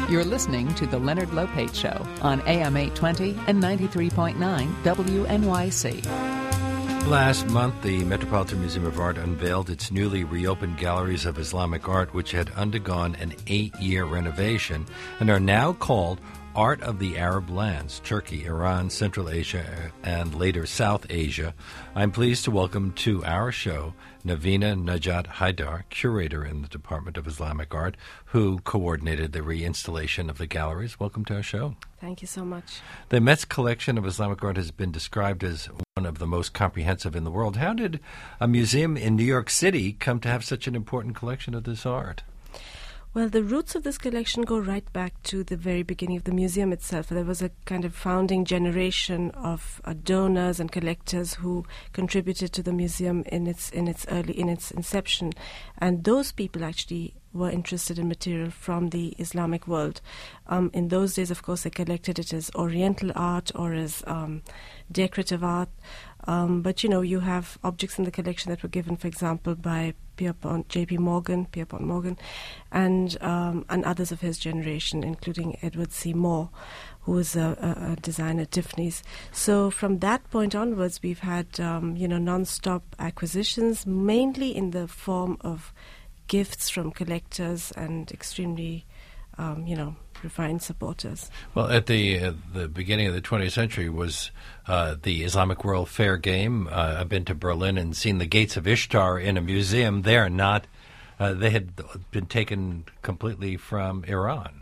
You're listening to The Leonard Lopate Show on AM 820 and 93.9 WNYC. Last month, the Metropolitan Museum of Art unveiled its newly reopened galleries of Islamic art, which had undergone an 8-year renovation and are now called Art of the Arab Lands, Turkey, Iran, Central Asia, and later South Asia. I'm pleased to welcome to our show Navina Najat Haidar, curator in the Department of Islamic Art, who coordinated the reinstallation of the galleries. Welcome to our show. Thank you so much. The Met's collection of Islamic art has been described as one of the most comprehensive in the world. How did a museum in New York City come to have such an important collection of this art? Well, the roots of this collection go right back to the very beginning of the museum itself. There was a kind of founding generation of donors and collectors who contributed to the museum in its inception, and those people actually were interested in material from the Islamic world. In those days, of course, they collected it as Oriental art or as decorative art. But, you have objects in the collection that were given, for example, by Pierpont Morgan, and others of his generation, including Edward C. Moore, who was a designer at Tiffany's. So from that point onwards, we've had, non-stop acquisitions, mainly in the form of gifts from collectors and extremely, refined supporters. Well, at the beginning of the 20th century was the Islamic World Fair game. I've been to Berlin and seen the Gates of Ishtar in a museum there. They had been taken completely from Iran.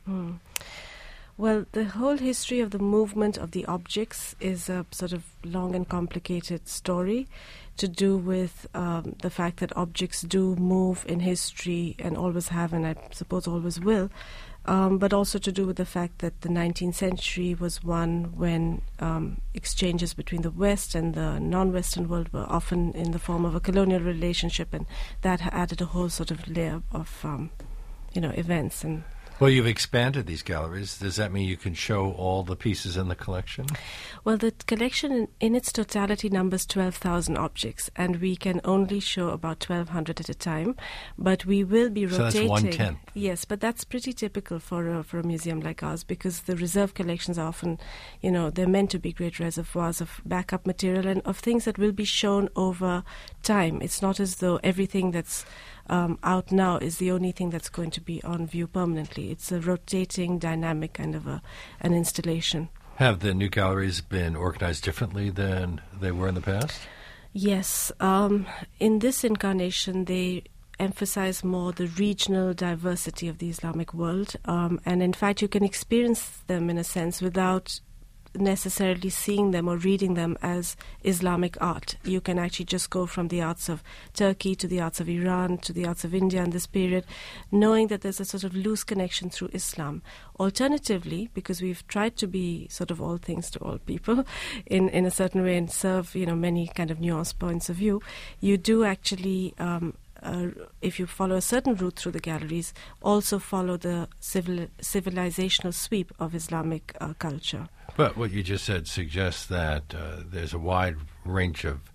Well, the whole history of the movement of the objects is a sort of long and complicated story to do with the fact that objects do move in history and always have, and I suppose always will, but also to do with the fact that the 19th century was one when exchanges between the West and the non-Western world were often in the form of a colonial relationship, and that added a whole sort of layer of, events. And well, you've expanded these galleries. Does that mean you can show all the pieces in the collection? Well, the collection in its totality numbers 12,000 objects, and we can only show about 1,200 at a time. But we will be rotating. So that's 1/10. Yes, but that's pretty typical for a museum like ours, because the reserve collections are often, they're meant to be great reservoirs of backup material and of things that will be shown over time. It's not as though everything that's out now is the only thing that's going to be on view permanently. It's a rotating, dynamic kind of an installation. Have the new galleries been organized differently than they were in the past? Yes. In this incarnation, they emphasize more the regional diversity of the Islamic world. And in fact, you can experience them in a sense without necessarily seeing them or reading them as Islamic art. You can actually just go from the arts of Turkey to the arts of Iran to the arts of India in this period, knowing that there's a sort of loose connection through Islam. Alternatively, because we've tried to be sort of all things to all people in a certain way and serve many kind of nuanced points of view, you do actually if you follow a certain route through the galleries, also follow the civilizational sweep of Islamic culture. But what you just said suggests that there's a wide range of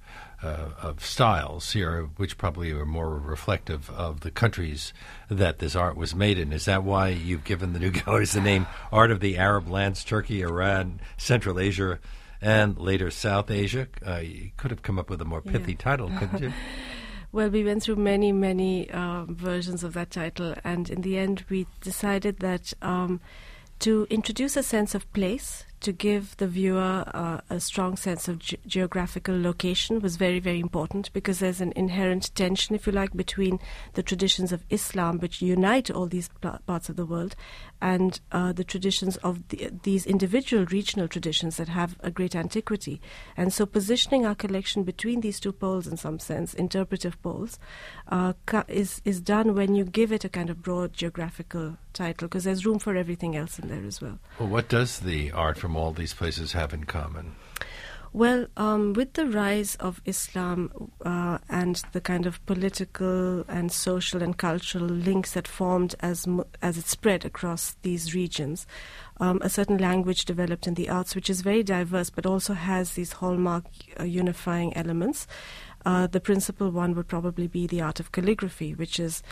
styles here, which probably are more reflective of the countries that this art was made in. Is that why you've given the new galleries the name Art of the Arab Lands, Turkey, Iran, Central Asia, and later South Asia? You could have come up with a more pithy title, couldn't you? Well, we went through many, many versions of that title, and in the end we decided that to introduce a sense of place, to give the viewer a strong sense of geographical location was very, very important, because there's an inherent tension, if you like, between the traditions of Islam, which unite all these parts of the world, and the traditions of these individual regional traditions that have a great antiquity. And so positioning our collection between these two poles, in some sense, interpretive poles, is done when you give it a kind of broad geographical title, because there's room for everything else in there as well. Well, what does the art from all these places have in common? Well, with the rise of Islam and the kind of political and social and cultural links that formed as it spread across these regions, a certain language developed in the arts, which is very diverse, but also has these hallmark unifying elements. The principal one would probably be the art of calligraphy, which is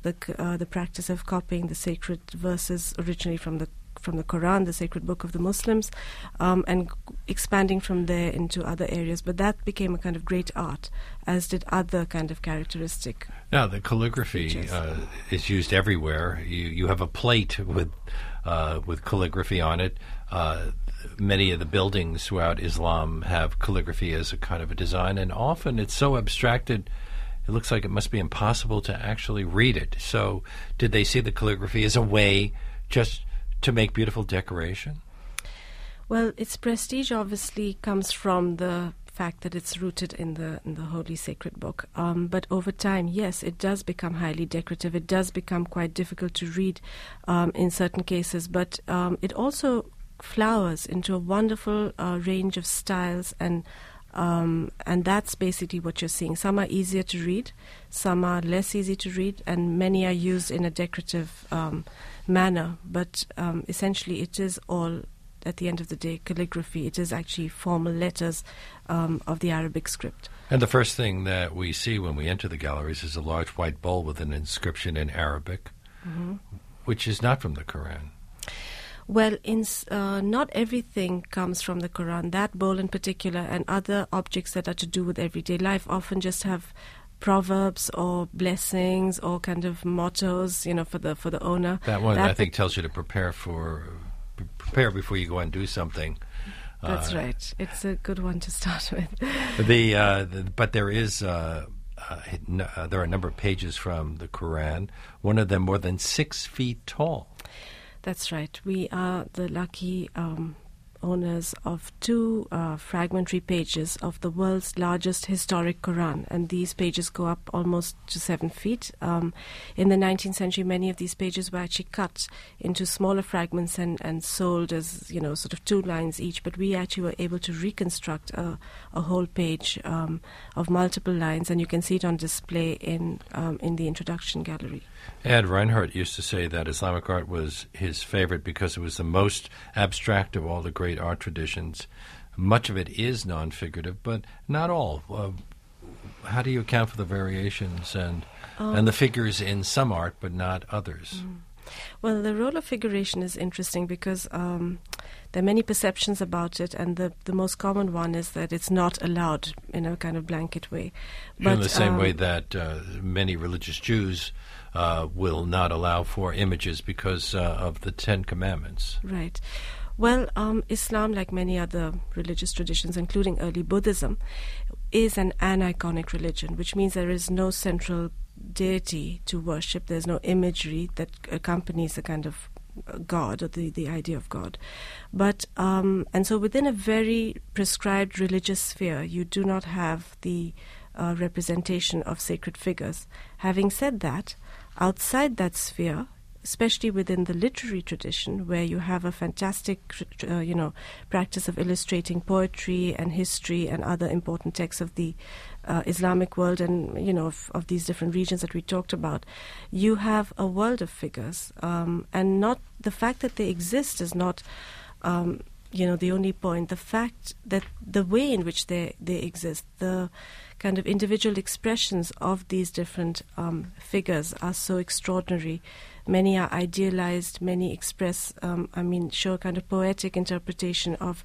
the practice of copying the sacred verses originally from the Quran, the sacred book of the Muslims, and expanding from there into other areas. But that became a kind of great art, as did other kind of characteristic. Now, the calligraphy is used everywhere. You have a plate with calligraphy on it. Many of the buildings throughout Islam have calligraphy as a kind of a design, and often it's so abstracted it looks like it must be impossible to actually read it. So did they see the calligraphy as a way just to make beautiful decoration? Well, its prestige obviously comes from the fact that it's rooted in the holy sacred book. But over time, yes, it does become highly decorative. It does become quite difficult to read in certain cases. But it also flowers into a wonderful range of styles, and that's basically what you're seeing. Some are easier to read, some are less easy to read, and many are used in a decorative manner. But essentially, it is all, at the end of the day, calligraphy. It is actually formal letters of the Arabic script. And the first thing that we see when we enter the galleries is a large white bowl with an inscription in Arabic, which is not from the Quran. Well, not everything comes from the Quran. That bowl in particular and other objects that are to do with everyday life often just have proverbs or blessings or kind of mottos, for the owner. That one, I think, tells you to prepare before you go and do something. That's right. It's a good one to start with. But there is there are a number of pages from the Quran. One of them more than 6 feet tall. That's right. We are the lucky owners of 2 fragmentary pages of the world's largest historic Quran, and these pages go up almost to 7 feet. In the 19th century, many of these pages were actually cut into smaller fragments and sold as, sort of 2 lines each, but we actually were able to reconstruct a whole page of multiple lines, and you can see it on display in the introduction gallery. Ed Reinhardt used to say that Islamic art was his favorite because it was the most abstract of all the great art traditions. Much of it is non-figurative, but not all. How do you account for the variations and the figures in some art, but not others? Well, the role of figuration is interesting because there are many perceptions about it, and the most common one is that it's not allowed in a kind of blanket way. But, in the same way that many religious Jews will not allow for images because of the 10 Commandments. Right. Well, Islam, like many other religious traditions, including early Buddhism, is an aniconic religion, which means there is no central deity to worship. There's no imagery that accompanies a kind of God or the idea of God. But and so within a very prescribed religious sphere, you do not have the representation of sacred figures. Having said that, outside that sphere, especially within the literary tradition, where you have a fantastic, practice of illustrating poetry and history and other important texts of the Islamic world and, of these different regions that we talked about, you have a world of figures. And not the fact that they exist is not, the only point. The fact that the way in which they exist, the kind of individual expressions of these different figures are so extraordinary. Many are idealized, many express, show a kind of poetic interpretation of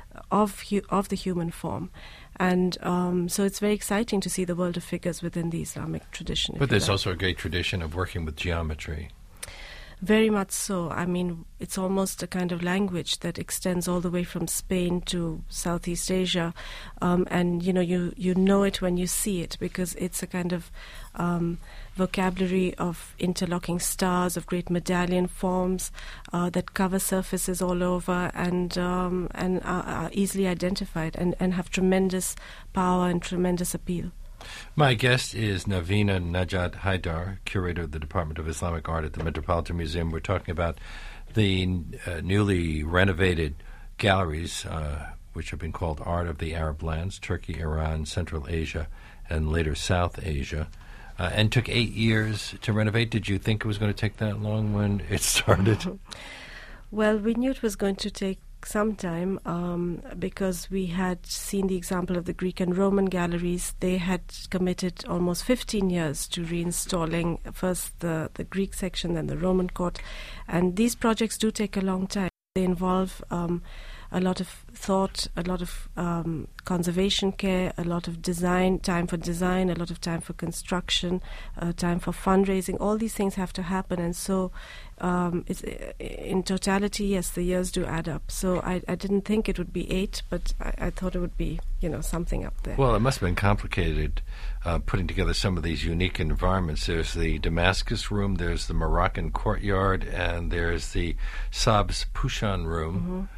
the human form. And so it's very exciting to see the world of figures within the Islamic tradition. But there's also a great tradition of working with geometry. Very much so. It's almost a kind of language that extends all the way from Spain to Southeast Asia. And, you know it when you see it, because it's a kind of vocabulary of interlocking stars, of great medallion forms that cover surfaces all over and are easily identified and have tremendous power and tremendous appeal. My guest is Navina Najat Haidar, curator of the Department of Islamic Art at the Metropolitan Museum. We're talking about the newly renovated galleries, which have been called Art of the Arab Lands, Turkey, Iran, Central Asia, and later South Asia, and took 8 years to renovate. Did you think it was going to take that long when it started? Well, we knew it was going to take some time because we had seen the example of the Greek and Roman galleries. They had committed almost 15 years to reinstalling first the Greek section, then the Roman court. And these projects do take a long time. They involve a lot of thought, a lot of conservation care, a lot of time for design, a lot of time for construction, time for fundraising. All these things have to happen, and so it's, in totality, yes, the years do add up. So I didn't think it would be 8, but I thought it would be, something up there. Well, it must have been complicated putting together some of these unique environments. There's the Damascus room, there's the Moroccan courtyard, and there's the Sabz Pushan room.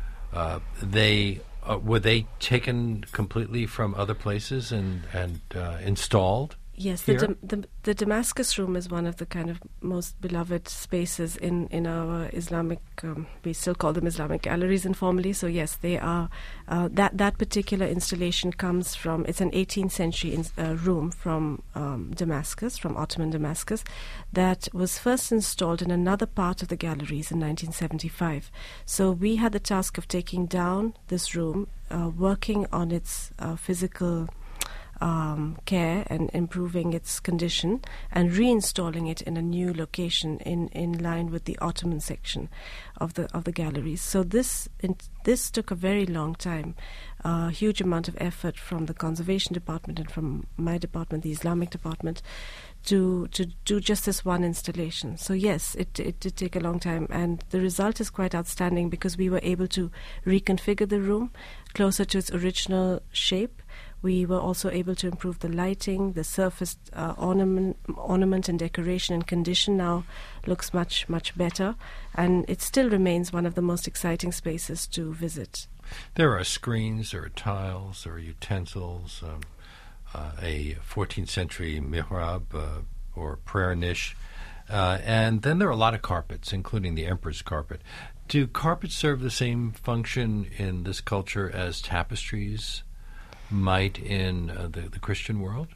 Were they taken completely from other places and installed? Yes, the Damascus room is one of the kind of most beloved spaces in our Islamic, we still call them Islamic galleries informally, so yes, they are, that particular installation comes from, it's an 18th century room from Damascus, from Ottoman Damascus, that was first installed in another part of the galleries in 1975. So we had the task of taking down this room, working on its physical care and improving its condition and reinstalling it in a new location in line with the Ottoman section of the galleries. So this took a very long time, a huge amount of effort from the conservation department and from my department, the Islamic department, to do just this one installation. So yes, it did take a long time, and the result is quite outstanding because we were able to reconfigure the room closer to its original shape. We were also able to improve the lighting, the surface ornament and decoration and condition now looks much, much better, and it still remains one of the most exciting spaces to visit. There are screens, there are tiles, there are utensils, a 14th century mihrab or prayer niche, and then there are a lot of carpets, including the emperor's carpet. Do carpets serve the same function in this culture as tapestries might in the Christian world?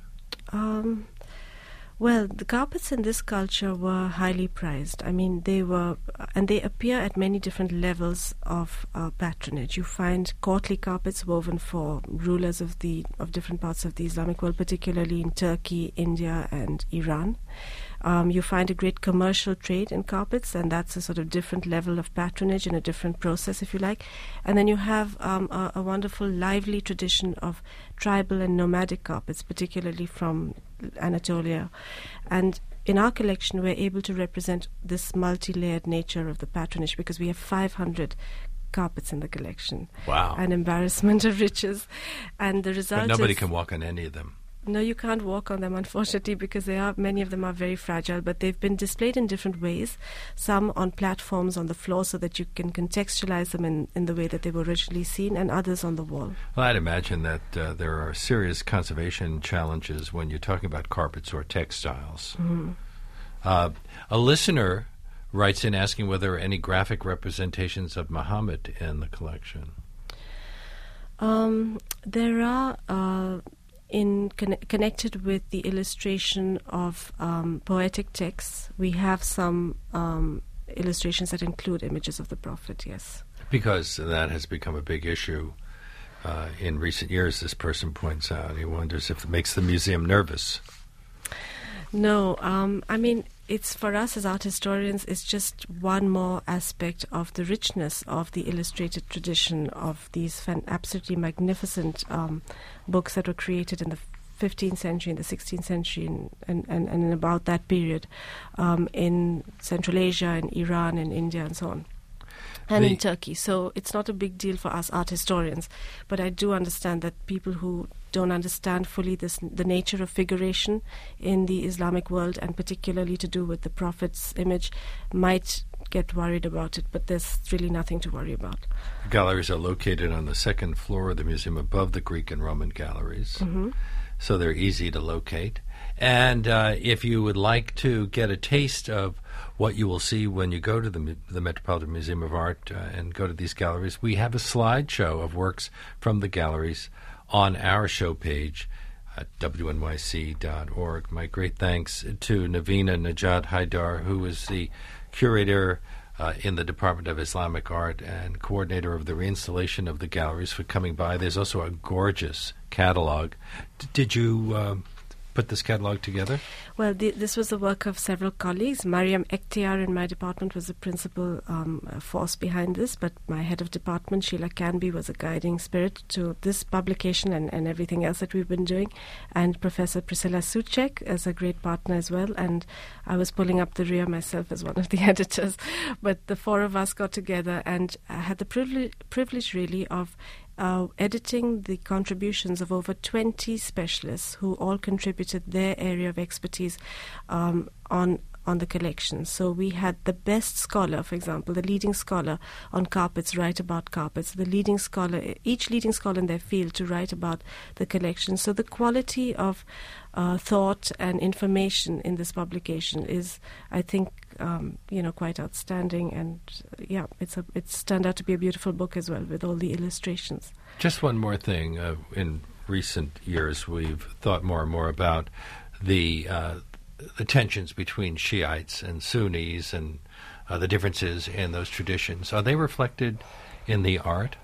Well, the carpets in this culture were highly prized. I mean, they were, and they appear at many different levels of patronage. You find courtly carpets woven for rulers of different parts of the Islamic world, particularly in Turkey, India, and Iran. You find a great commercial trade in carpets, and that's a sort of different level of patronage and a different process, if you like. And then you have a wonderful, lively tradition of tribal and nomadic carpets, particularly from Anatolia. And in our collection, we're able to represent this multi-layered nature of the patronage because we have 500 carpets in the collection. Wow. An embarrassment of riches. And the result But nobody can walk on any of them. No, you can't walk on them, unfortunately, because many of them are very fragile, but they've been displayed in different ways, some on platforms on the floor so that you can contextualize them in the way that they were originally seen, and others on the wall. Well, I'd imagine that there are serious conservation challenges when you're talking about carpets or textiles. Mm-hmm. A listener writes in asking whether there are any graphic representations of Muhammad in the collection. There are... connected with the illustration of poetic texts, we have some illustrations that include images of the Prophet, yes. Because that has become a big issue in recent years, this person points out. He wonders if it makes the museum nervous. No, I mean, it's for us as art historians, it's just one more aspect of the richness of the illustrated tradition of these absolutely magnificent books that were created in the 15th century, in the 16th century, and in about that period in Central Asia, in Iran, in India, and so on. And in Turkey. So it's not a big deal for us art historians, but I do understand that people who don't understand fully the nature of figuration in the Islamic world, and particularly to do with the Prophet's image, might get worried about it, but there's really nothing to worry about. The galleries are located on the second floor of the museum above the Greek and Roman galleries, so they're easy to locate. And if you would like to get a taste of what you will see when you go to the Metropolitan Museum of Art and go to these galleries, we have a slideshow of works from the galleries on our show page at wnyc.org. My great thanks to Navina Najat Haidar, who is the curator in the Department of Islamic Art and coordinator of the reinstallation of the galleries, for coming by. There's also a gorgeous catalog. Did you put this catalog together? Well, this was the work of several colleagues. Mariam Ekhtiar in my department was the principal force behind this, but my head of department, Sheila Canby, was a guiding spirit to this publication and everything else that we've been doing. And Professor Priscilla Suchek is a great partner as well, and I was pulling up the rear myself as one of the editors. But the four of us got together, and I had the privilege really of editing the contributions of over 20 specialists who all contributed their area of expertise on the collection. So we had the best scholar, for example, the leading scholar on carpets write about carpets, each leading scholar in their field to write about the collection. So the quality of thought and information in this publication is, I think, quite outstanding, and it's turned out to be a beautiful book as well with all the illustrations. Just one more thing. In recent years, we've thought more and more about the tensions between Shiites and Sunnis and the differences in those traditions. Are they reflected in the art?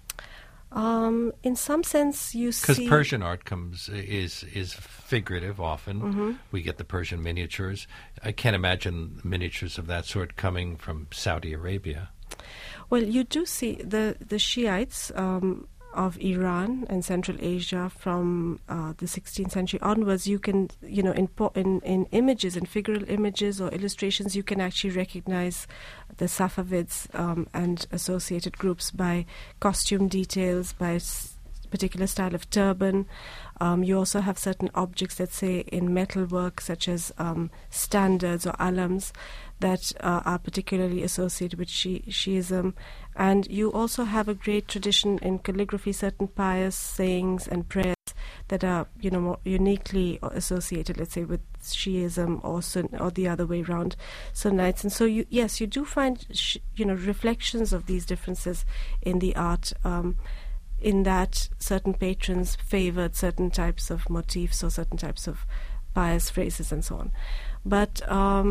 In some sense, you see... Because Persian art is figurative often. Mm-hmm. We get the Persian miniatures. I can't imagine miniatures of that sort coming from Saudi Arabia. Well, you do see the Shiites of Iran and Central Asia from the 16th century onwards. You can, in images, in figural images or illustrations, you can actually recognize the Safavids and associated groups by costume details, by particular style of turban. You also have certain objects, let's say, in metalwork, such as standards or alams, that are particularly associated with Shiism. And you also have a great tradition in calligraphy, certain pious sayings and prayers that are, more uniquely associated, let's say, with Shiism or the other way around, Sunnites. And so, you do find, reflections of these differences in the art, in that certain patrons favored certain types of motifs or certain types of pious phrases and so on. But,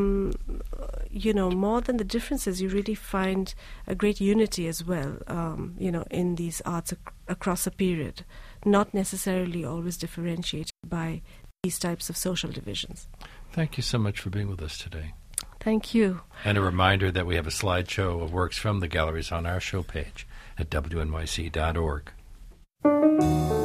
more than the differences, you really find a great unity as well, in these arts across a period, not necessarily always differentiated by these types of social divisions. Thank you so much for being with us today. Thank you. And a reminder that we have a slideshow of works from the galleries on our show page at wnyc.org.